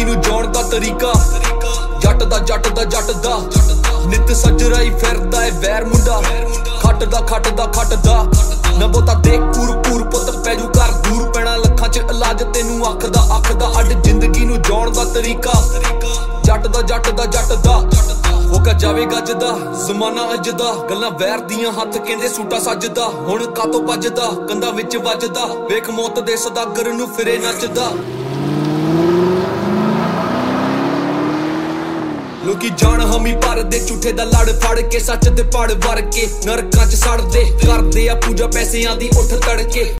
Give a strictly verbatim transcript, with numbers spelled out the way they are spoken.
ਨੂੰ ਜਿਉਣ ਦਾ ਤਰੀਕਾ ਜੱਟ ਦਾ ਜੱਟ ਦਾ ਜੱਟ ਦਾ ਨਿਤ ਸੱਜਰਾਈ ਫਿਰਦਾ ਏ ਵੈਰ ਮੁੰਡਾ ਖੱਟ ਦਾ ਖੱਟ ਦਾ ਖੱਟ ਦਾ ਨਾ ਬੋਤਾ ਦੇਖ ਕੂਰ ਕੂਰ ਪੁੱਤ ਪੈਜੂ ਘਰ ਦੂਰ ਪੈਣਾ ਲੱਖਾਂ ਚ ਇਲਾਜ ਤੈਨੂੰ ਅੱਖ ਦਾ ਅੱਖ ਦਾ ਅੱਡ ਜ਼ਿੰਦਗੀ ਨੂੰ ਜਿਉਣ ਦਾ ਤਰੀਕਾ ਜੱਟ ਦਾ ਜੱਟ ਦਾ ਜੱਟ ਦਾ ਹੋ ਕਾ ਜਾਵੇ ਗੱਜ ਦਾ ਜ਼ਮਾਨਾ ਅੱਜ ਦਾ ਗੱਲਾਂ ਵੈਰ ਦੀਆਂ ਹੱਥ ਕਹਿੰਦੇ ਸੂਟਾ ਸੱਜਦਾ ਹੁਣ ਕਾਤੋਂ ਭੱਜਦਾ ਕੰਧਾਂ ਵਿੱਚ ਵੱਜਦਾ ਵੇਖ ਮੌਤ ਦੇ ਸਦਾਗਰ ਨੂੰ ਫਿਰੇ ਨੱਚਦਾ ਲੋਕੀ ਜਾਣ ਹਮੀ ਭਰਦੇ ਝੂਠੇ ਦਾ ਲੜ ਫੜ ਕੇ ਸੱਚ ਤੇ ਪੜ ਵਰ ਕੇ ਨਰਕਾਂ ਚ ਸੜਦੇ ਕਰਦੇ ਆ ਪੂਜਾ ਪੈਸਿਆਂ ਦੀ ਉੱਠ ਤੜਕੇ